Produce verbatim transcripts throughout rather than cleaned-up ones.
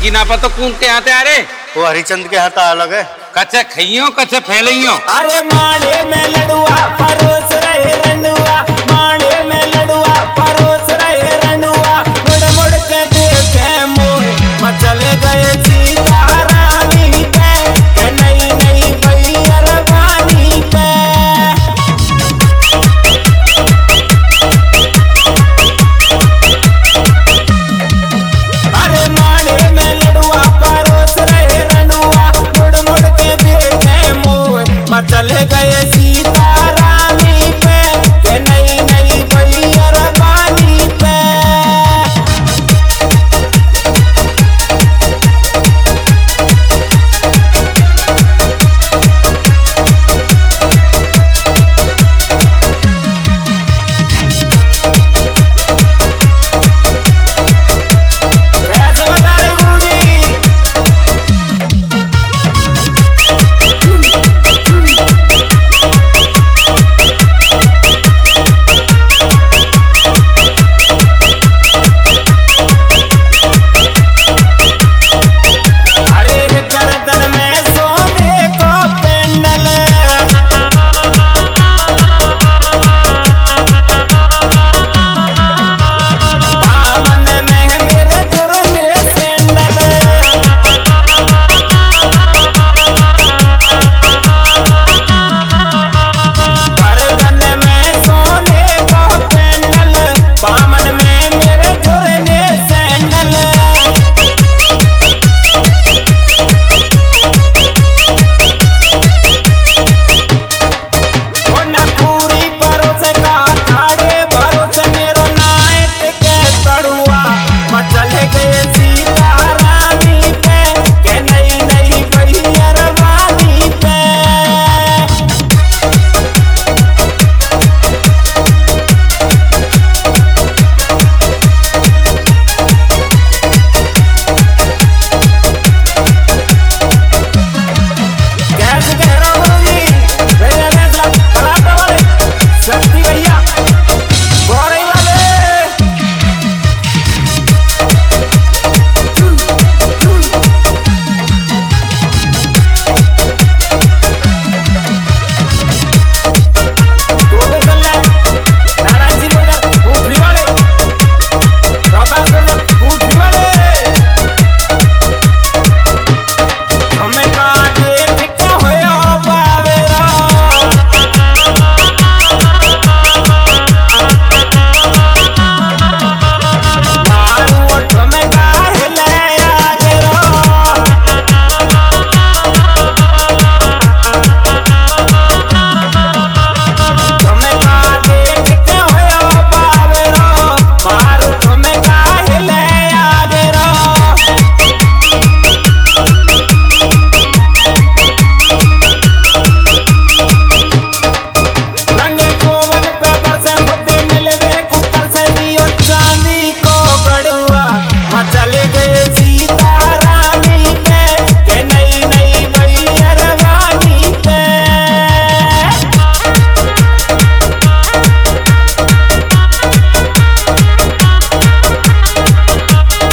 लड़की ना पा तो कौन के हाथे आ रे? वो हरिचंद के हाथ अलग है। कच्चे खइयो कच्चे फैलियो। अरे माड़े में लड़ुआ परोस रहे रनुआ, माड़े में लड़ुआ परोस रहे रनुआ, मुड़ मुड़ के देखे मोर मचल गए सीता रानी पे, नई नई भैया रवानी पे। अरे माड़े में लड़ुआ परोस रहे रनुआ, मुड़ मुड़ के देखे मोर मचल गए सीता रानी पे, के नई नई भैया रवानी पे। कैसे बता रहे गुरुजी? अरे गर्दन में सोने को पेंडल, दामन में मेरे दुर्गे सैंडल, गर्दन में सोने को पेंडल, दामन में मेरे दुर्गे सैंडल। पूरी भरोसे का ठाड़े भरोसे मेरो नाइट के तड़ुआ मचल गए सीता रानी पे, के नई नई भैया रवानी पे। कैसे कह रहा हूँ जी? भैया फैसला पराठा वाले, शक्ति भैया, गौरई वाले। टोपे कल्ला, नारायण जी बोला, ऊपरी वाले, प्रकाश बोला, ऊपरी वाले। हमें कहाँ देख के होया बावेरा, मारू ओठ में काहे ले आगे रो, हमें कहाँ देख के होया बावेरा, मारू ओठ में काहे ले आगे रो। रंगे कोवन पेपर से मुद्दे मिलवे, कुकर से दियो चांदी को गड़ुआ मचल गए सीता रानी पे, के नई नई भैया रवानी पे।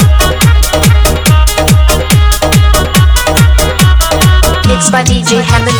Mixed by D J Hamid